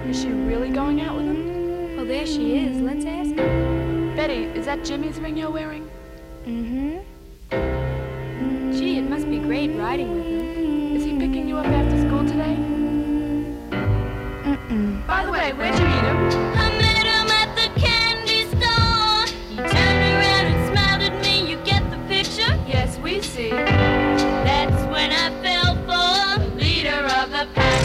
Is she really going out with him? Well, there she is. Let's ask her. Betty, is that Jimmy's ring you're wearing? Mm-hmm. Gee, it must be great riding with him. Is he picking you up after school today? Mm-mm. By the way, where'd you meet him? I met him at the candy store. He turned around and smiled at me. You get the picture? Yes, we see. That's when I fell for the leader of the pack.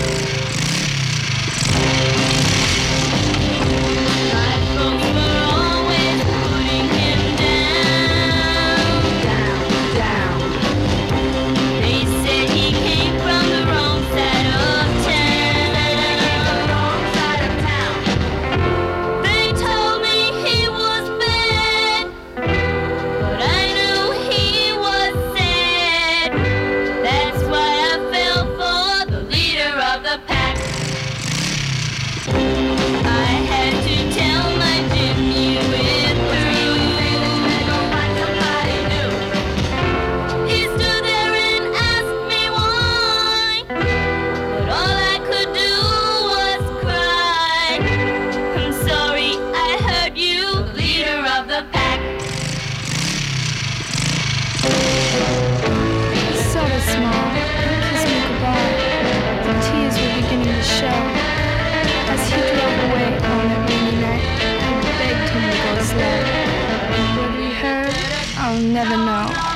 My folks were always putting him down. They said he came from the wrong side of town. They told me he was bad, but I knew he was sad. That's why I fell for the leader of the pack. I had to tell my Jim you went through. He stood there and asked me why, but all I could do was cry. I'm sorry I hurt you, the leader of the pack. Sort of small. Kissed me goodbye. The tears were beginning to show. As he drove away on that rainy night, I begged him to go slow. What he heard, I'll never know.